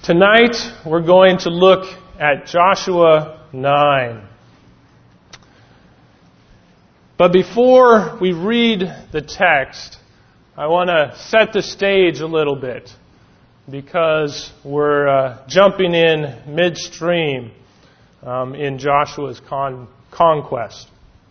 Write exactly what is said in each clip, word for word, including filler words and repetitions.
Tonight, we're going to look at Joshua nine. But before we read the text, I want to set the stage a little bit because we're uh, jumping in midstream um, in Joshua's con- conquest.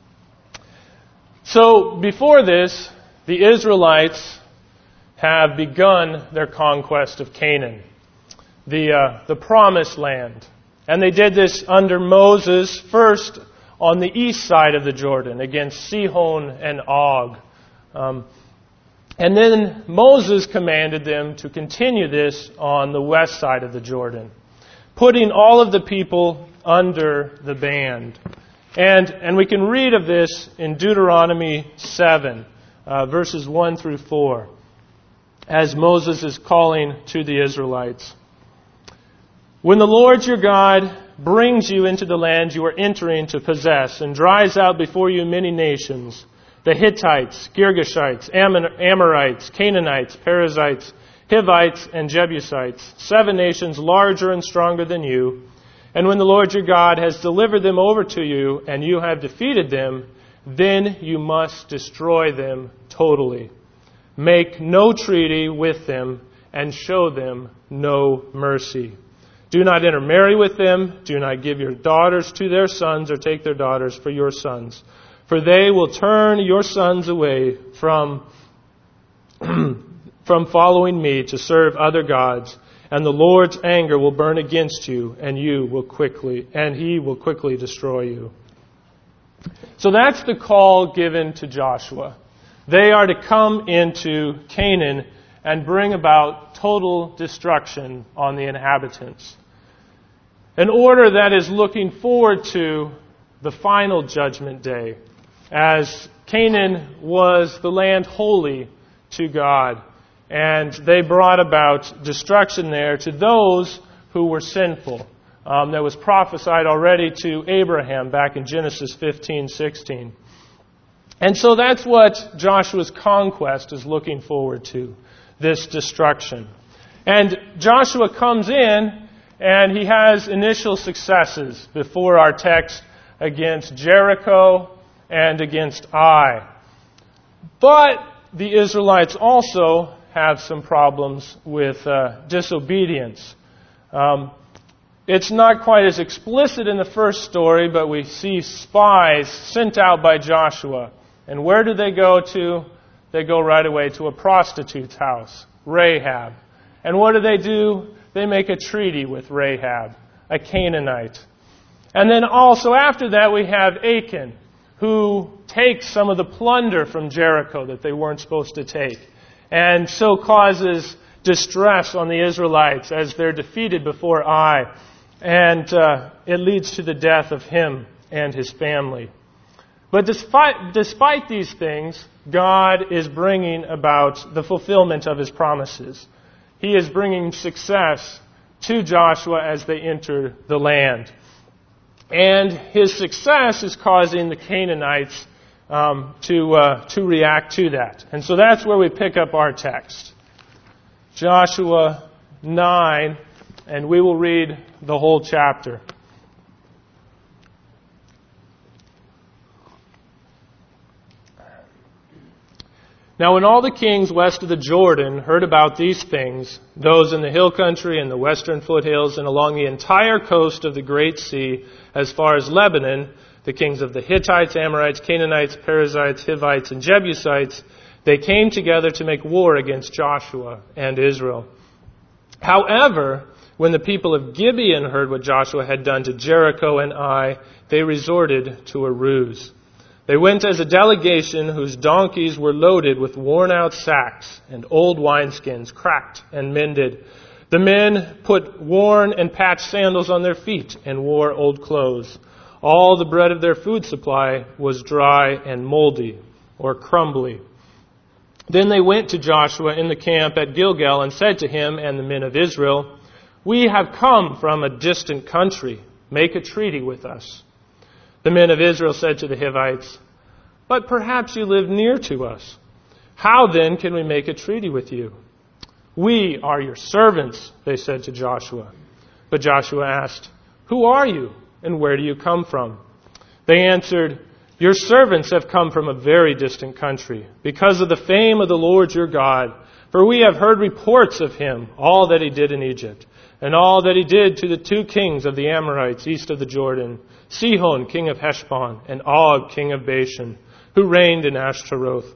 So before this, the Israelites have begun their conquest of Canaan, the uh, the promised land. And they did this under Moses, first on the east side of the Jordan against Sihon and Og. Um, and then Moses commanded them to continue this on the west side of the Jordan, putting all of the people under the band. And and we can read of this in Deuteronomy seven, uh, verses one through four, as Moses is calling to the Israelites. When the Lord your God brings you into the land you are entering to possess and drives out before you many nations, the Hittites, Girgashites, Amorites, Canaanites, Perizzites, Hivites, and Jebusites, seven nations larger and stronger than you, and when the Lord your God has delivered them over to you and you have defeated them, then you must destroy them totally. Make no treaty with them and show them no mercy. Do not intermarry with them. Do not give your daughters to their sons or take their daughters for your sons. For they will turn your sons away from, from following me to serve other gods. And the Lord's anger will burn against you, and you will quickly, and he will quickly destroy you. So that's the call given to Joshua. They are to come into Canaan and bring about total destruction on the inhabitants. An order that is looking forward to the final judgment day, as Canaan was the land holy to God, and they brought about destruction there to those who were sinful. Um, that was prophesied already to Abraham back in Genesis fifteen sixteen. And so that's what Joshua's conquest is looking forward to, this destruction. And Joshua comes in and he has initial successes before our text against Jericho and against Ai. But the Israelites also have some problems with uh, disobedience. Um, it's not quite as explicit in the first story, but we see spies sent out by Joshua. And where do they go to? They go right away to a prostitute's house, Rahab. And what do they do? They make a treaty with Rahab, a Canaanite. And then also after that we have Achan, who takes some of the plunder from Jericho that they weren't supposed to take, and so causes distress on the Israelites as they're defeated before Ai. And uh, it leads to the death of him and his family. But despite, despite these things, God is bringing about the fulfillment of his promises. He is bringing success to Joshua as they enter the land. And his success is causing the Canaanites um, to, uh, to react to that. And so that's where we pick up our text. Joshua nine, and we will read the whole chapter. Now when all the kings west of the Jordan heard about these things, those in the hill country and the western foothills and along the entire coast of the Great Sea, as far as Lebanon, the kings of the Hittites, Amorites, Canaanites, Perizzites, Hivites, and Jebusites, they came together to make war against Joshua and Israel. However, when the people of Gibeon heard what Joshua had done to Jericho and Ai, they resorted to a ruse. They went as a delegation whose donkeys were loaded with worn-out sacks and old wineskins, cracked and mended. The men put worn and patched sandals on their feet and wore old clothes. All the bread of their food supply was dry and moldy or crumbly. Then they went to Joshua in the camp at Gilgal and said to him and the men of Israel, "We have come from a distant country. Make a treaty with us." The men of Israel said to the Hivites, "But perhaps you live near to us. How then can we make a treaty with you?" "We are your servants," they said to Joshua. But Joshua asked, "Who are you, and where do you come from?" They answered, "Your servants have come from a very distant country, because of the fame of the Lord your God. For we have heard reports of him, all that he did in Egypt, and all that he did to the two kings of the Amorites east of the Jordan, Sihon, king of Heshbon, and Og, king of Bashan, who reigned in Ashtaroth.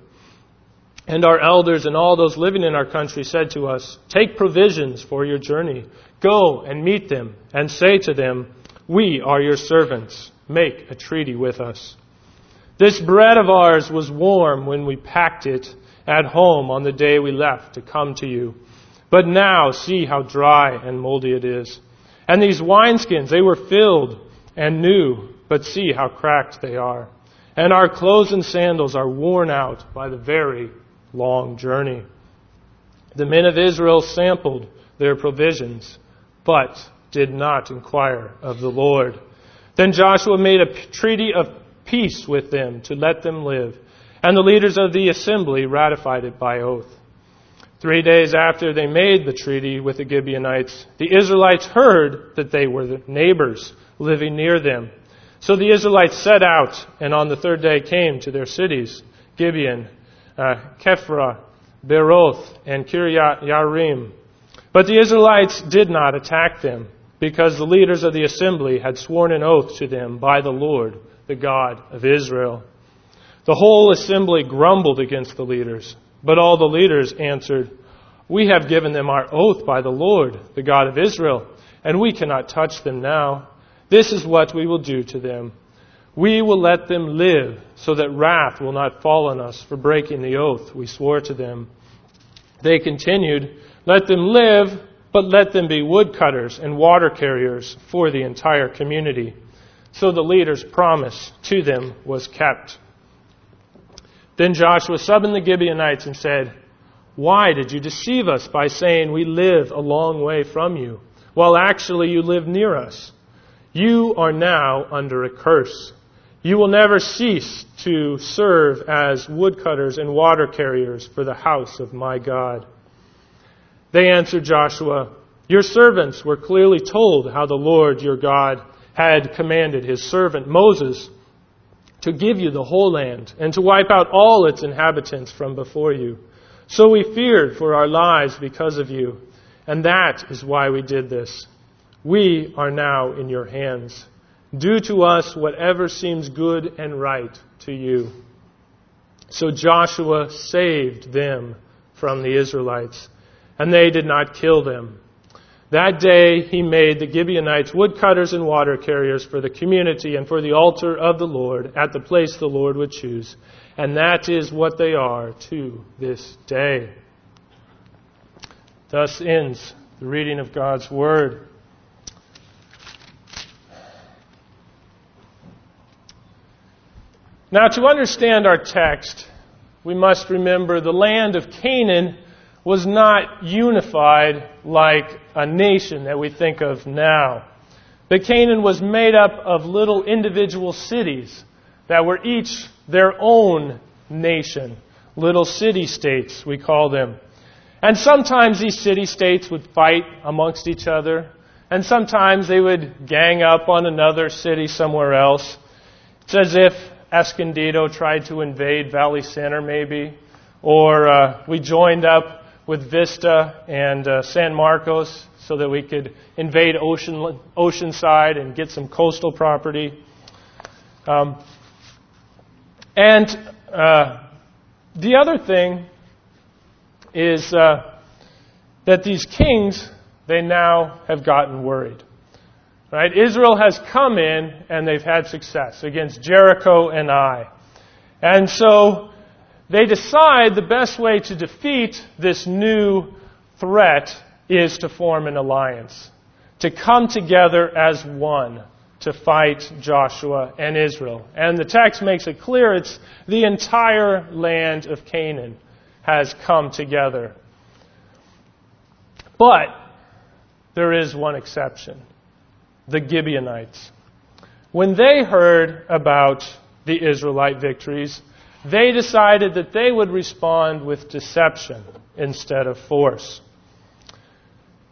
And our elders and all those living in our country said to us, 'Take provisions for your journey. Go and meet them, and say to them, "We are your servants. Make a treaty with us." This bread of ours was warm when we packed it at home on the day we left to come to you. But now see how dry and moldy it is. And these wineskins, they were filled and new, but see how cracked they are. And our clothes and sandals are worn out by the very long journey." The men of Israel sampled their provisions, but did not inquire of the Lord. Then Joshua made a treaty of peace with them to let them live, and the leaders of the assembly ratified it by oath. Three days after they made the treaty with the Gibeonites, the Israelites heard that they were the neighbors living near them. So the Israelites set out, and on the third day came to their cities, Gibeon, uh, Kephra, Beroth, and Kiryat Yarim. But the Israelites did not attack them, because the leaders of the assembly had sworn an oath to them by the Lord, the God of Israel. The whole assembly grumbled against the leaders, but all the leaders answered, "We have given them our oath by the Lord, the God of Israel, and we cannot touch them now. This is what we will do to them. We will let them live, so that wrath will not fall on us for breaking the oath we swore to them." They continued, "Let them live, but let them be woodcutters and water carriers for the entire community." So the leader's promise to them was kept. Then Joshua summoned the Gibeonites and said, "Why did you deceive us by saying we live a long way from you, while actually you live near us? You are now under a curse. You will never cease to serve as woodcutters and water carriers for the house of my God." They answered Joshua, "Your servants were clearly told how the Lord your God had commanded his servant Moses to give you the whole land and to wipe out all its inhabitants from before you. So we feared for our lives because of you, and that is why we did this. We are now in your hands. Do to us whatever seems good and right to you." So Joshua saved them from the Israelites, and they did not kill them. That day he made the Gibeonites woodcutters and water carriers for the community and for the altar of the Lord at the place the Lord would choose. And that is what they are to this day. Thus ends the reading of God's Word. Now, to understand our text, we must remember the land of Canaan was not unified like a nation that we think of now. But Canaan was made up of little individual cities that were each their own nation. Little city-states, we call them. And sometimes these city-states would fight amongst each other. And sometimes they would gang up on another city somewhere else. It's as if Escondido tried to invade Valley Center, maybe. Or uh, we joined up with Vista and uh, San Marcos so that we could invade Ocean, Oceanside and get some coastal property. Um, and uh, the other thing is uh, that these kings, they now have gotten worried. Right? Israel has come in and they've had success against Jericho and Ai. And so they decide the best way to defeat this new threat is to form an alliance, to come together as one to fight Joshua and Israel. And the text makes it clear it's the entire land of Canaan has come together. But there is one exception. The Gibeonites. When they heard about the Israelite victories, they decided that they would respond with deception instead of force.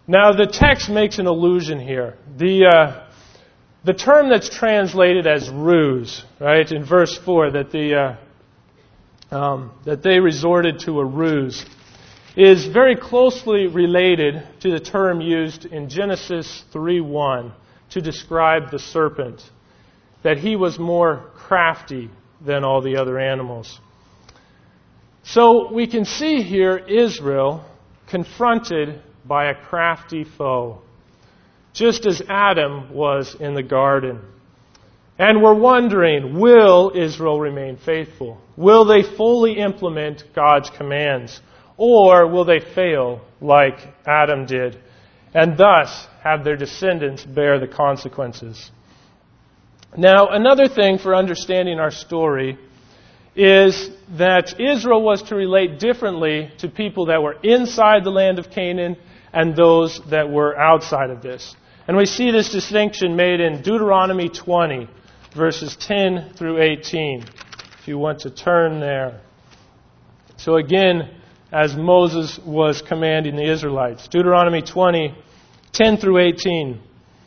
Now, the text makes an allusion here. The, uh, the term that's translated as ruse, right, in verse four, that, the, uh, um, that they resorted to a ruse, is very closely related to the term used in Genesis three one to describe the serpent, that he was more crafty than all the other animals. So we can see here Israel confronted by a crafty foe, just as Adam was in the garden. And we're wondering, will Israel remain faithful? Will they fully implement God's commands? Or will they fail like Adam did, and thus have their descendants bear the consequences? Now, another thing for understanding our story is that Israel was to relate differently to people that were inside the land of Canaan and those that were outside of this. And we see this distinction made in Deuteronomy twenty, verses ten through eighteen, if you want to turn there. So again, as Moses was commanding the Israelites. Deuteronomy twenty, ten through eighteen.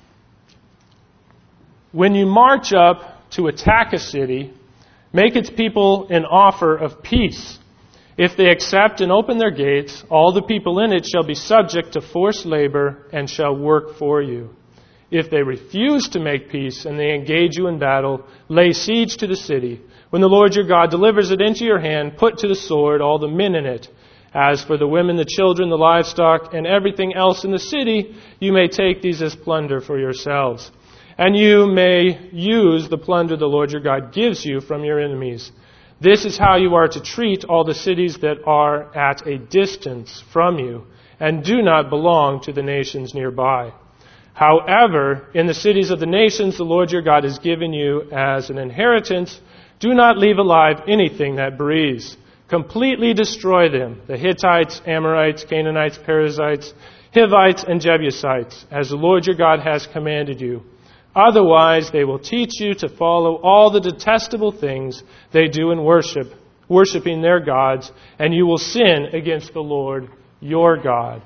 When you march up to attack a city, make its people an offer of peace. If they accept and open their gates, all the people in it shall be subject to forced labor and shall work for you. If they refuse to make peace and they engage you in battle, lay siege to the city. When the Lord your God delivers it into your hand, put to the sword all the men in it. As for the women, the children, the livestock, and everything else in the city, you may take these as plunder for yourselves. And you may use the plunder the Lord your God gives you from your enemies. This is how you are to treat all the cities that are at a distance from you and do not belong to the nations nearby. However, in the cities of the nations the Lord your God has given you as an inheritance, do not leave alive anything that breathes. Completely destroy them, the Hittites, Amorites, Canaanites, Perizzites, Hivites, and Jebusites, as the Lord your God has commanded you. Otherwise, they will teach you to follow all the detestable things they do in worship, worshiping their gods, and you will sin against the Lord your God.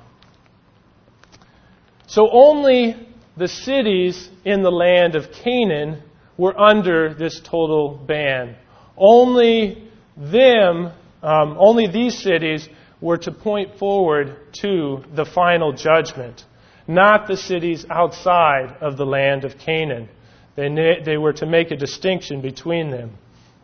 So only the cities in the land of Canaan were under this total ban. Only them, um, only these cities were to point forward to the final judgment, not the cities outside of the land of Canaan. They, they were to make a distinction between them.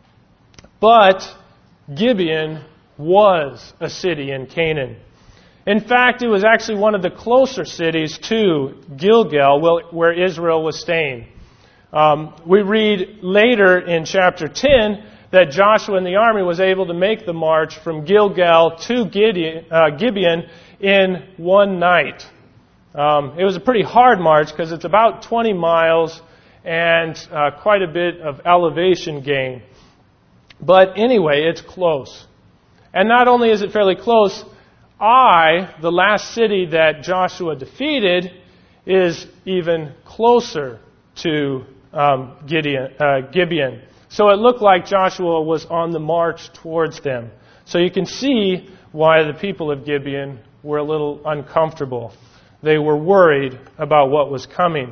But Gibeon was a city in Canaan. In fact, it was actually one of the closer cities to Gilgal, where Israel was staying. Um, we read later in chapter ten that Joshua and the army was able to make the march from Gilgal to Gideon, uh, Gibeon in one night. Um, it was a pretty hard march because it's about twenty miles and uh, quite a bit of elevation gain. But anyway, it's close. And not only is it fairly close, Ai, the last city that Joshua defeated, is even closer to um, Gideon, uh, Gibeon. So it looked like Joshua was on the march towards them. So you can see why the people of Gibeon were a little uncomfortable. They were worried about what was coming.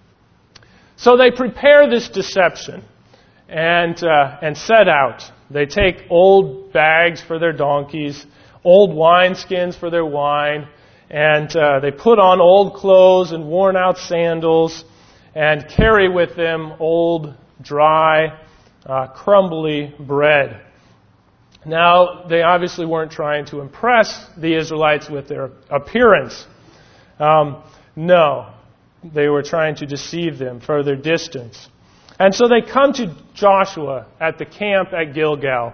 So they prepare this deception and uh, and set out. They take old bags for their donkeys, old wineskins for their wine, and uh, they put on old clothes and worn out sandals and carry with them old, dry, uh, crumbly bread. Now, they obviously weren't trying to impress the Israelites with their appearance. Um, no, they were trying to deceive them for their distance. And so they come to Joshua at the camp at Gilgal.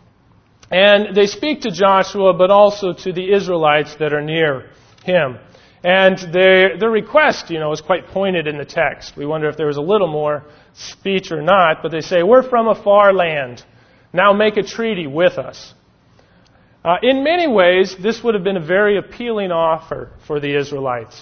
And they speak to Joshua, but also to the Israelites that are near him. And their, their request, you know, is quite pointed in the text. We wonder if there was a little more speech or not. But they say, we're from a far land. Now make a treaty with us. Uh, in many ways, this would have been a very appealing offer for the Israelites.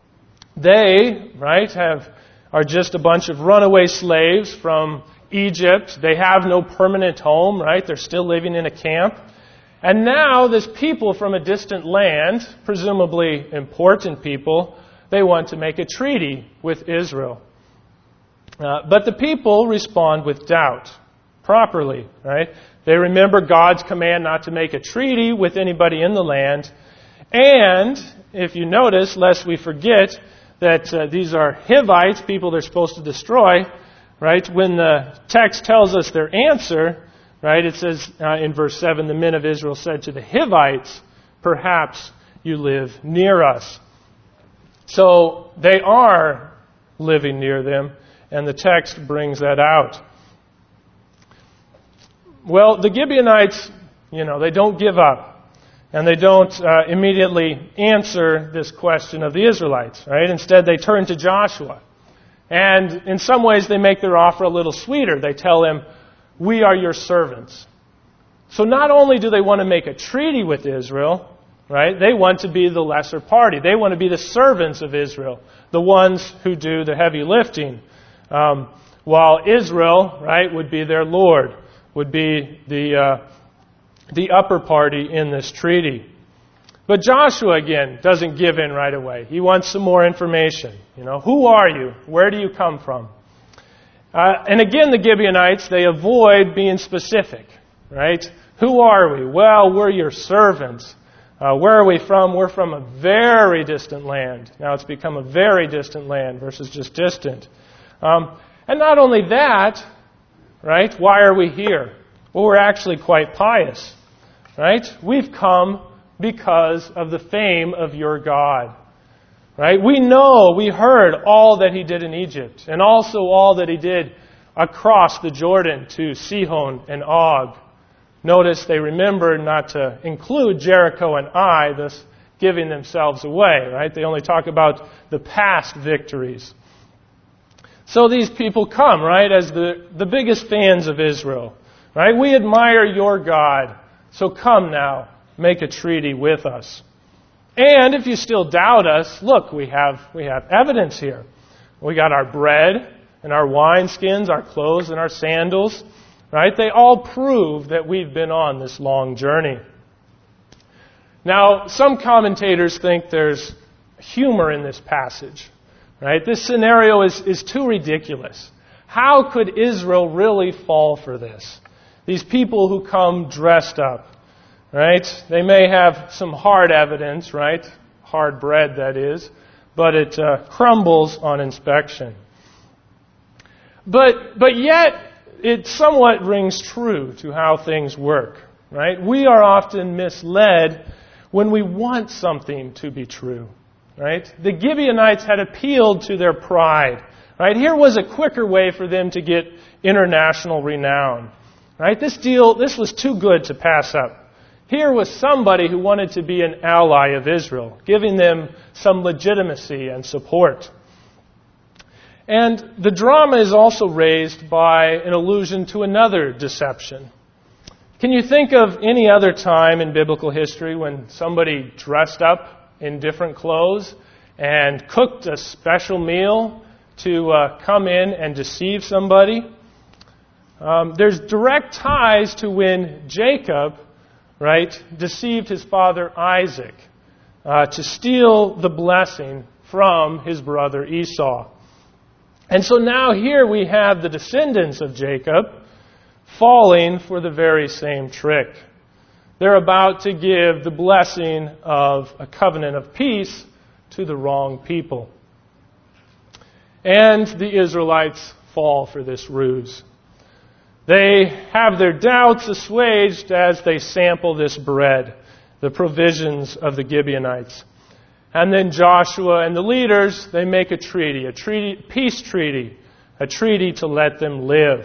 They, right, have are just a bunch of runaway slaves from Egypt. They have no permanent home, right? They're still living in a camp. And now this people from a distant land, presumably important people, they want to make a treaty with Israel. Uh, but the people respond with doubt, properly, right? They remember God's command not to make a treaty with anybody in the land. And, if you notice, lest we forget that uh, these are Hivites, people they're supposed to destroy, right? When the text tells us their answer, right, it says uh, in verse seven, the men of Israel said to the Hivites, perhaps you live near us. So they are living near them, and the text brings that out. Well, the Gibeonites, you know, they don't give up. And they don't uh, immediately answer this question of the Israelites, right? Instead, they turn to Joshua. And in some ways, they make their offer a little sweeter. They tell him, we are your servants. So not only do they want to make a treaty with Israel, right? They want to be the lesser party. They want to be the servants of Israel, the ones who do the heavy lifting. Um, while Israel, right, would be their Lord, would be the... Uh, the upper party in this treaty. But Joshua, again, doesn't give in right away. He wants some more information. You know, who are you? Where do you come from? Uh, and again, the Gibeonites, they avoid being specific, right? Who are we? Well, we're your servants. Uh, where are we from? We're from a very distant land. Now it's become a very distant land versus just distant. Um, and not only that, right? Why are we here? Well, we're actually quite pious. Right? We've come because of the fame of your God. Right? We know, we heard all that He did in Egypt, and also all that He did across the Jordan to Sihon and Og. Notice they remembered not to include Jericho and Ai, thus giving themselves away. Right? They only talk about the past victories. So these people come, right, as the, the biggest fans of Israel. Right? We admire your God. So come now, make a treaty with us. And if you still doubt us, look, we have we have evidence here. We got our bread and our wineskins, our clothes and our sandals. Right? They all prove that we've been on this long journey. Now, some commentators think there's humor in this passage. Right? This scenario is, is too ridiculous. How could Israel really fall for this? These people who come dressed up, right? They may have some hard evidence, right? Hard bread, that is. But it uh, crumbles on inspection. But, but yet, it somewhat rings true to how things work, right? We are often misled when we want something to be true, right? The Gibeonites had appealed to their pride, right? Here was a quicker way for them to get international renown. Right? This deal, this was too good to pass up. Here was somebody who wanted to be an ally of Israel, giving them some legitimacy and support. And the drama is also raised by an allusion to another deception. Can you think of any other time in biblical history when somebody dressed up in different clothes and cooked a special meal to uh, come in and deceive somebody? Um, there's direct ties to when Jacob, right, deceived his father Isaac uh, to steal the blessing from his brother Esau. And so now here we have the descendants of Jacob falling for the very same trick. They're about to give the blessing of a covenant of peace to the wrong people. And the Israelites fall for this ruse. They have their doubts assuaged as they sample this bread, the provisions of the Gibeonites. And then Joshua and the leaders, they make a treaty, a treaty, peace treaty, a treaty to let them live.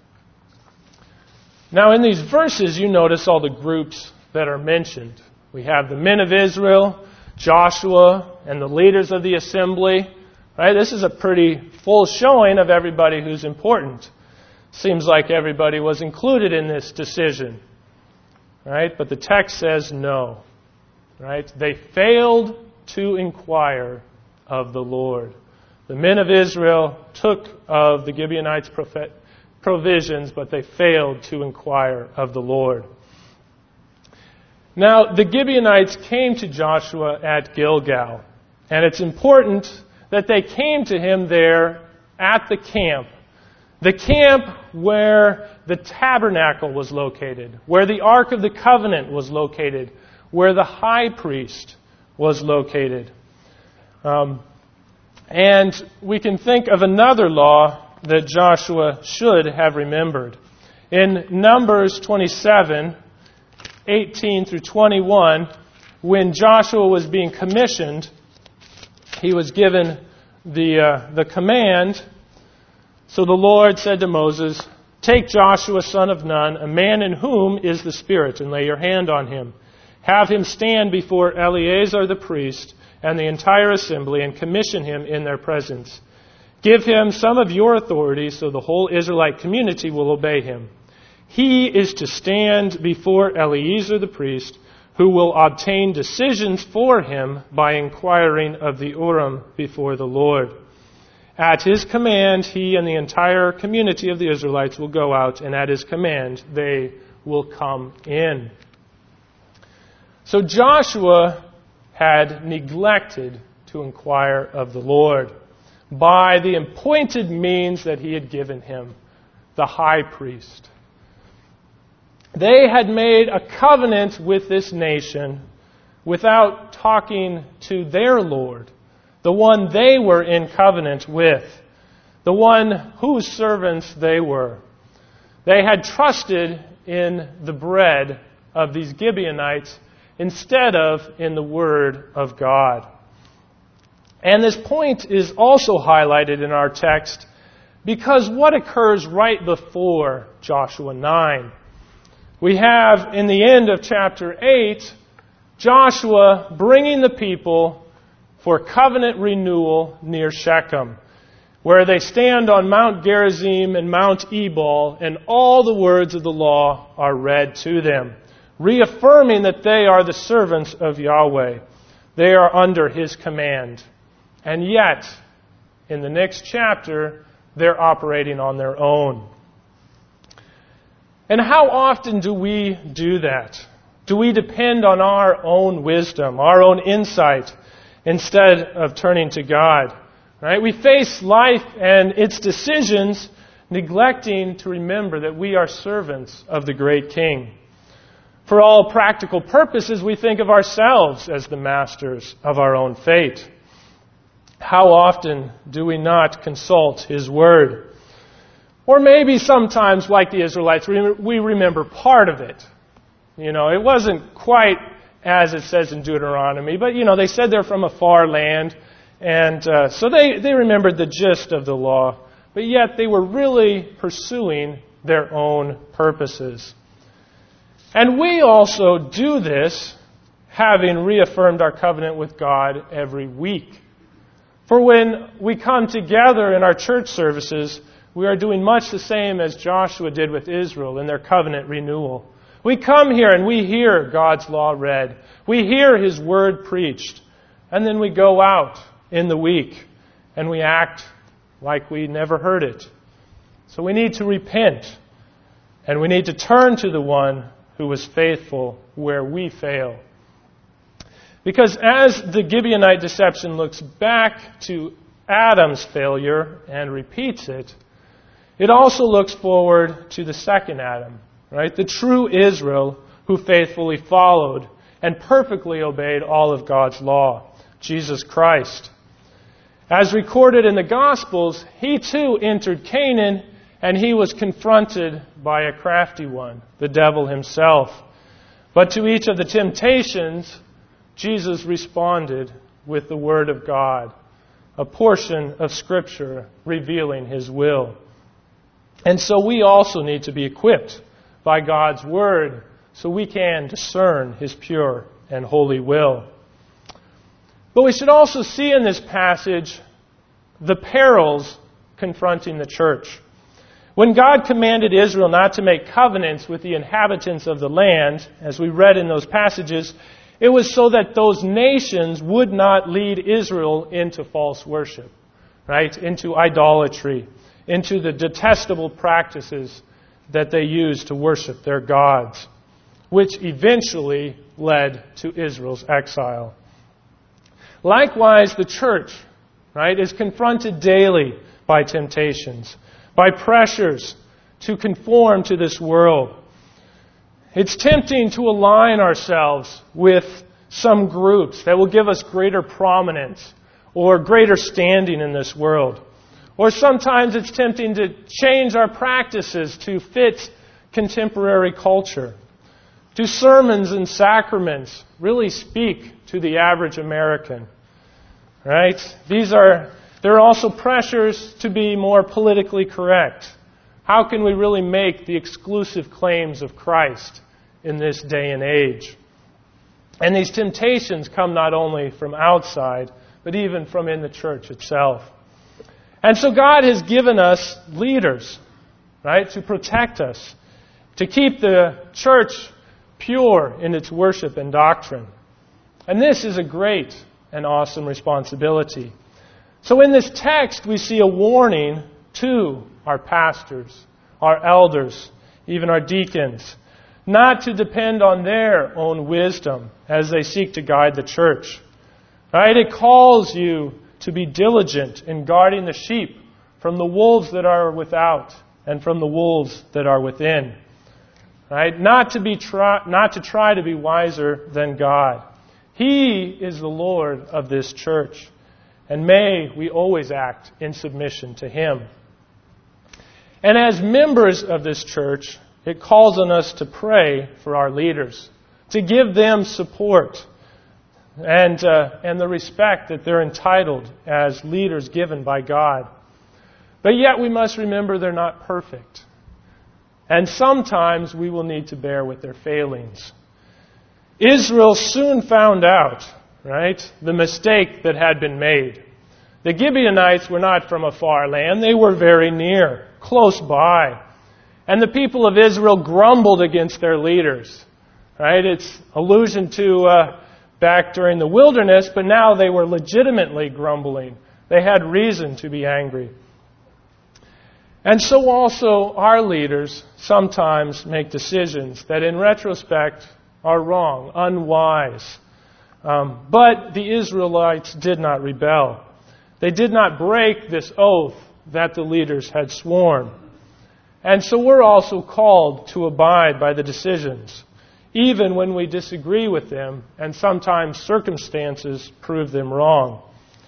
Now in these verses, you notice all the groups that are mentioned. We have the men of Israel, Joshua, and the leaders of the assembly. Right? This is a pretty full showing of everybody who's important. Seems like everybody was included in this decision. Right? But the text says no. Right? They failed to inquire of the Lord. The men of Israel took of the Gibeonites' provisions, but they failed to inquire of the Lord. Now, the Gibeonites came to Joshua at Gilgal, and it's important that they came to him there at the camp. The camp where the tabernacle was located, where the Ark of the Covenant was located, where the high priest was located. Um, and we can think of another law that Joshua should have remembered. In Numbers twenty-seven, eighteen through twenty-one, when Joshua was being commissioned, he was given the uh, the command. So the Lord said to Moses, "Take Joshua son of Nun, a man in whom is the Spirit, and lay your hand on him. Have him stand before Eleazar the priest and the entire assembly, and commission him in their presence. Give him some of your authority, so the whole Israelite community will obey him. He is to stand before Eleazar the priest, who will obtain decisions for him by inquiring of the Urim before the Lord. At his command, he and the entire community of the Israelites will go out, and at his command, they will come in." So Joshua had neglected to inquire of the Lord by the appointed means that he had given him, the high priest. They had made a covenant with this nation without talking to their Lord, the one they were in covenant with, the one whose servants they were. They had trusted in the bread of these Gibeonites instead of in the Word of God. And this point is also highlighted in our text because what occurs right before Joshua nine? We have, in the end of chapter eight, Joshua bringing the people for covenant renewal near Shechem, where they stand on Mount Gerizim and Mount Ebal, and all the words of the law are read to them, reaffirming that they are the servants of Yahweh. They are under His command. And yet, in the next chapter, they're operating on their own. And how often do we do that? Do we depend on our own wisdom, our own insight, instead of turning to God? Right? We face life and its decisions, neglecting to remember that we are servants of the great King. For all practical purposes, we think of ourselves as the masters of our own fate. How often do we not consult His Word? Or maybe sometimes, like the Israelites, we remember part of it. You know, it wasn't quite as it says in Deuteronomy, but, you know, they said they're from a far land, and uh, so they, they remembered the gist of the law, but yet they were really pursuing their own purposes. And we also do this, having reaffirmed our covenant with God every week. For when we come together in our church services, we are doing much the same as Joshua did with Israel in their covenant renewal. We come here and we hear God's law read. We hear His Word preached. And then we go out in the week and we act like we never heard it. So we need to repent. And we need to turn to the one who was faithful where we fail. Because as the Gibeonite deception looks back to Adam's failure and repeats it, it also looks forward to the second Adam, right? The true Israel who faithfully followed and perfectly obeyed all of God's law, Jesus Christ. As recorded in the Gospels, he too entered Canaan and he was confronted by a crafty one, the devil himself. But to each of the temptations, Jesus responded with the Word of God, a portion of Scripture revealing His will. And so we also need to be equipped by God's Word so we can discern His pure and holy will. But we should also see in this passage the perils confronting the church. When God commanded Israel not to make covenants with the inhabitants of the land, as we read in those passages, it was so that those nations would not lead Israel into false worship, right? Into idolatry, into the detestable practices that they use to worship their gods. which eventually led to Israel's exile. Likewise, the church, right, is confronted daily by temptations, by pressures to conform to this world. It's tempting to align ourselves with some groups that will give us greater prominence or greater standing in this world. Or sometimes it's tempting to change our practices to fit contemporary culture. Do sermons and sacraments really speak to the average American? Right? These are, there are also pressures to be more politically correct. How can we really make the exclusive claims of Christ in this day and age? And these temptations come not only from outside, but even from in the church itself. And so God has given us leaders, right, to protect us, to keep the church pure in its worship and doctrine. And this is a great and awesome responsibility. So in this text, we see a warning to our pastors, our elders, even our deacons, not to depend on their own wisdom as they seek to guide the church. Right? It calls you to be diligent in guarding the sheep from the wolves that are without and from the wolves that are within. Right? Not to be try, not to try to be wiser than God. He is the Lord of this church, and may we always act in submission to Him. And as members of this church, it calls on us to pray for our leaders, to give them support and uh, and the respect that they're entitled as leaders given by God. But yet we must remember they're not perfect. And sometimes we will need to bear with their failings. Israel soon found out, right, the mistake that had been made. The Gibeonites were not from a far land. They were very near, close by. And the people of Israel grumbled against their leaders. Right? It's allusion to uh, back during the wilderness, but now they were legitimately grumbling. They had reason to be angry. And so also our leaders sometimes make decisions that in retrospect are wrong, unwise. Um, but the Israelites did not rebel. They did not break this oath that the leaders had sworn. And so we're also called to abide by the decisions, even when we disagree with them and sometimes circumstances prove them wrong,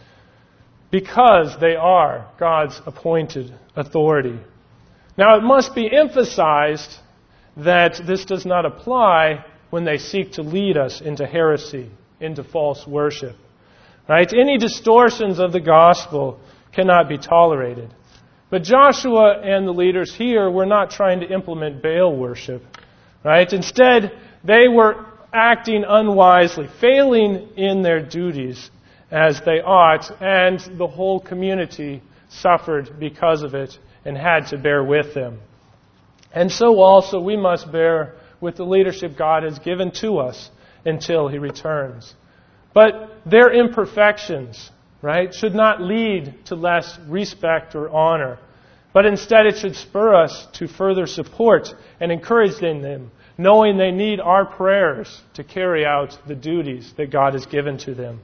because they are God's appointed authority. Now, it must be emphasized that this does not apply when they seek to lead us into heresy, into false worship. Right? Any distortions of the gospel cannot be tolerated. But Joshua and the leaders here were not trying to implement Baal worship. Right? Instead, they were acting unwisely, failing in their duties as they ought, and the whole community suffered because of it and had to bear with them. And so also we must bear with the leadership God has given to us until He returns. But their imperfections, right, should not lead to less respect or honor, but instead it should spur us to further support and encourage in them, knowing they need our prayers to carry out the duties that God has given to them.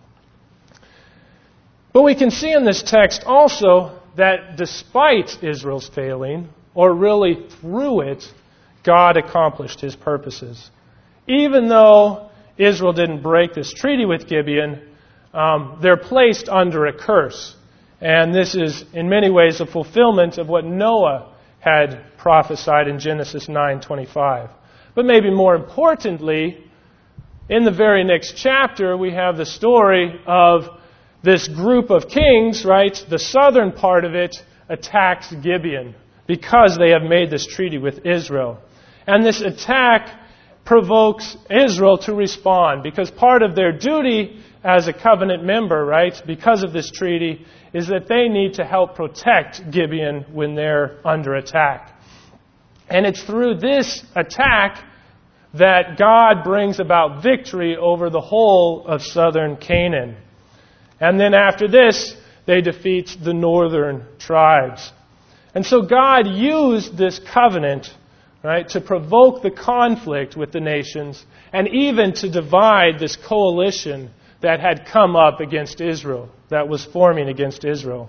But we can see in this text also that despite Israel's failing, or really through it, God accomplished His purposes. Even though Israel didn't break this treaty with Gibeon, um, they're placed under a curse. And this is in many ways a fulfillment of what Noah had prophesied in Genesis nine twenty-five. But maybe more importantly, in the very next chapter, we have the story of this group of kings, right? The southern part of it attacks Gibeon because they have made this treaty with Israel. And this attack provokes Israel to respond, because part of their duty as a covenant member, right, because of this treaty, is that they need to help protect Gibeon when they're under attack. And it's through this attack that God brings about victory over the whole of southern Canaan. And then after this, they defeat the northern tribes. And so God used this covenant right, to provoke the conflict with the nations, and even to divide this coalition that had come up against Israel, that was forming against Israel.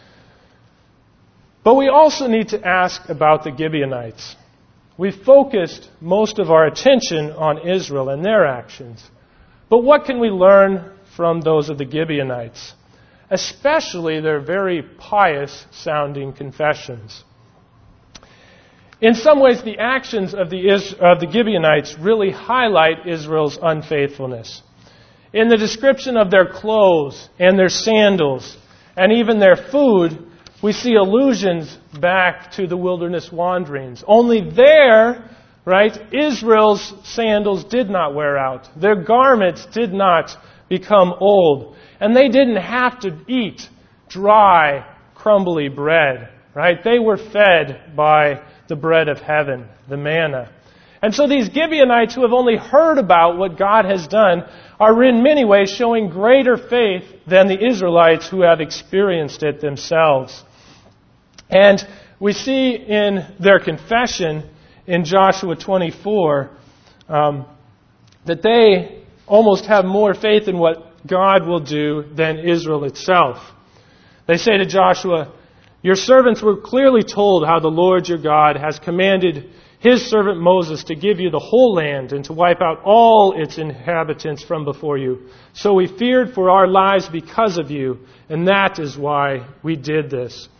But we also need to ask about the Gibeonites. We've focused most of our attention on Israel and their actions. But what can we learn from those of the Gibeonites? Especially their very pious-sounding confessions. In some ways, the actions of the, of the Gibeonites really highlight Israel's unfaithfulness. In the description of their clothes and their sandals and even their food, we see allusions back to the wilderness wanderings. Only there, right, Israel's sandals did not wear out. Their garments did not become old. And they didn't have to eat dry, crumbly bread, right? They were fed by the bread of heaven, the manna. And so these Gibeonites who have only heard about what God has done are in many ways showing greater faith than the Israelites who have experienced it themselves. And we see in their confession in Joshua twenty-four um, that they almost have more faith in what God will do than Israel itself. They say to Joshua, "Your servants were clearly told how the Lord your God has commanded His servant Moses to give you the whole land and to wipe out all its inhabitants from before you. So we feared for our lives because of you, and that is why we did this."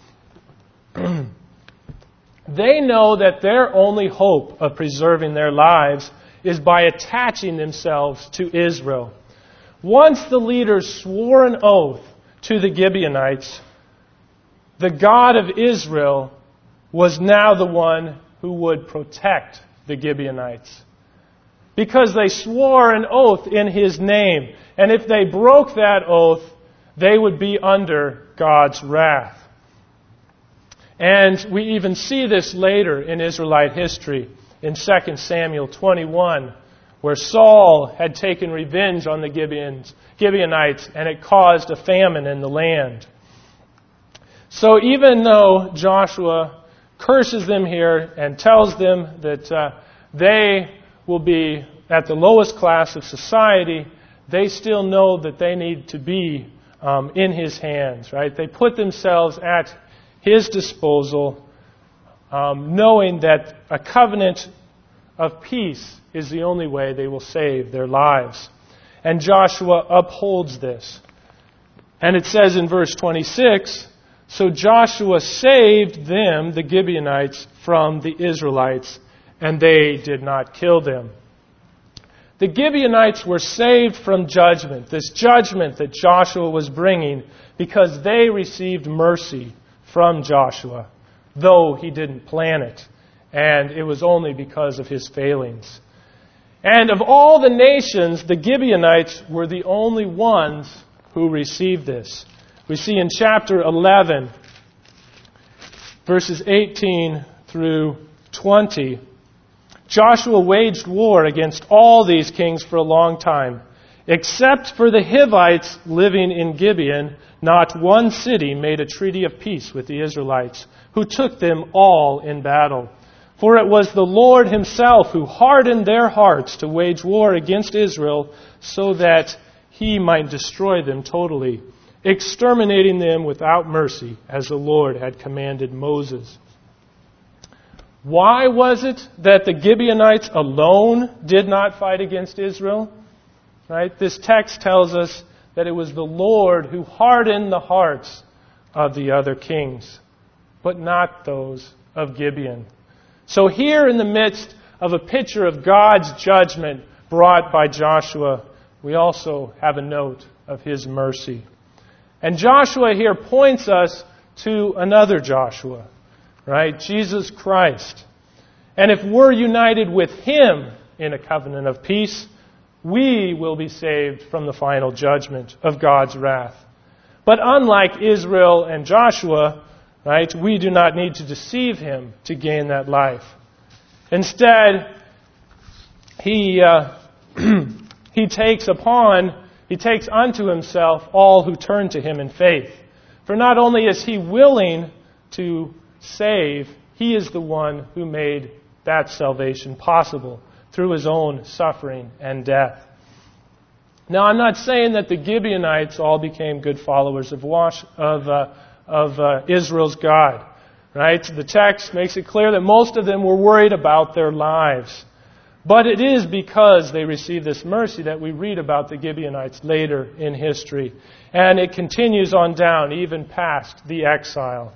They know that their only hope of preserving their lives is by attaching themselves to Israel. Once the leaders swore an oath to the Gibeonites, the God of Israel was now the one who would protect the Gibeonites. Because they swore an oath in His name. And if they broke that oath, they would be under God's wrath. And we even see this later in Israelite history in Second Samuel twenty-one, where Saul had taken revenge on the Gibeons, Gibeonites, and it caused a famine in the land. So even though Joshua curses them here and tells them that uh, they will be at the lowest class of society, they still know that they need to be um, in His hands, right? They put themselves at His disposal, um, knowing that a covenant of peace is the only way they will save their lives. And Joshua upholds this. And it says in verse twenty-six, "So Joshua saved them, the Gibeonites, from the Israelites, and they did not kill them." The Gibeonites were saved from judgment, this judgment that Joshua was bringing, because they received mercy from Joshua, though he didn't plan it. And it was only because of his failings. And of all the nations, the Gibeonites were the only ones who received this. We see in chapter eleven, verses eighteen through twenty, Joshua waged war against all these kings for a long time. Except for the Hivites living in Gibeon, not one city made a treaty of peace with the Israelites, who took them all in battle. For it was the Lord Himself who hardened their hearts to wage war against Israel, so that He might destroy them totally, exterminating them without mercy, as the Lord had commanded Moses. Why was it that the Gibeonites alone did not fight against Israel? Right? This text tells us that it was the Lord who hardened the hearts of the other kings, but not those of Gibeon. So here in the midst of a picture of God's judgment brought by Joshua, we also have a note of His mercy. And Joshua here points us to another Joshua, right? Jesus Christ. And if we're united with Him in a covenant of peace, we will be saved from the final judgment of God's wrath. But unlike Israel and Joshua, right, we do not need to deceive Him to gain that life. Instead, He uh, He takes upon, He takes unto Himself all who turn to Him in faith. For not only is He willing to save, He is the one who made that salvation possible through His own suffering and death. Now, I'm not saying that the Gibeonites all became good followers of, Wash, of, uh, of uh, Israel's God. Right? The text makes it clear that most of them were worried about their lives. But it is because they received this mercy that we read about the Gibeonites later in history. And it continues on down, even past the exile.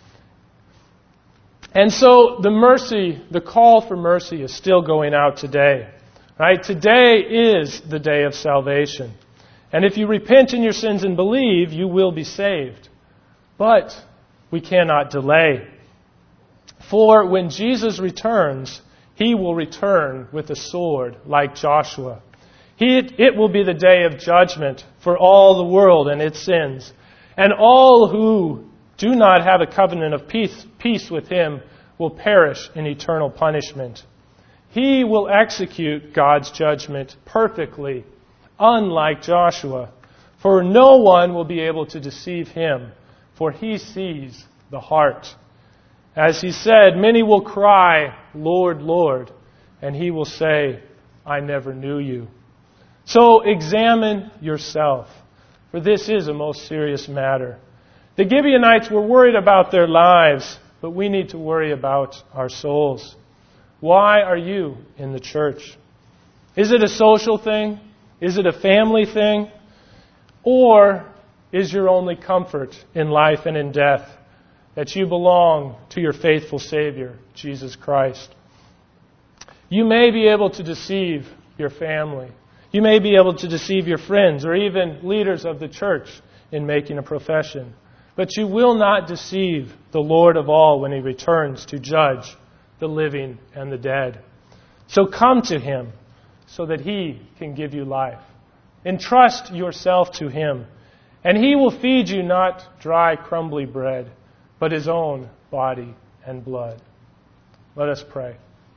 And so the mercy, the call for mercy is still going out today. Right? Today is the day of salvation. And if you repent in your sins and believe, you will be saved. But we cannot delay. For when Jesus returns, He will return with a sword like Joshua. He, it will be the day of judgment for all the world and its sins. And all who do not have a covenant of peace, peace with Him will perish in eternal punishment. He will execute God's judgment perfectly, unlike Joshua. For no one will be able to deceive Him, for He sees the heart. As He said, many will cry, Lord, Lord, and He will say, I never knew you. So examine yourself, for this is a most serious matter. The Gibeonites were worried about their lives, but we need to worry about our souls. Why are you in the church? Is it a social thing? Is it a family thing? Or is your only comfort in life and in death that you belong to your faithful Savior, Jesus Christ? You may be able to deceive your family. You may be able to deceive your friends or even leaders of the church in making a profession. But you will not deceive the Lord of all when He returns to judge the living and the dead. So come to Him so that He can give you life. Entrust yourself to Him, and He will feed you not dry, crumbly bread, but His own body and blood. Let us pray.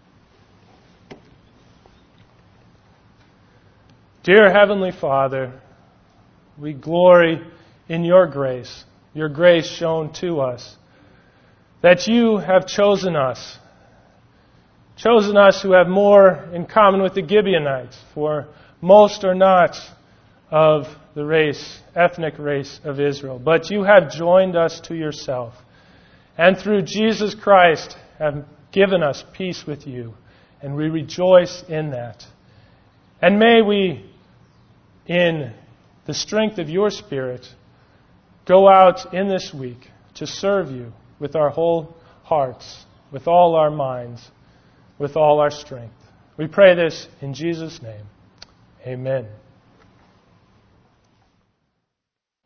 Dear Heavenly Father, we glory in Your grace, Your grace shown to us, that You have chosen us, chosen us who have more in common with the Gibeonites, for most are not of the race, ethnic race of Israel, but You have joined us to Yourself, and through Jesus Christ have given us peace with You, and we rejoice in that. And may we, in the strength of Your Spirit, go out in this week to serve You with our whole hearts, with all our minds, with all our strength. We pray this in Jesus' name. Amen.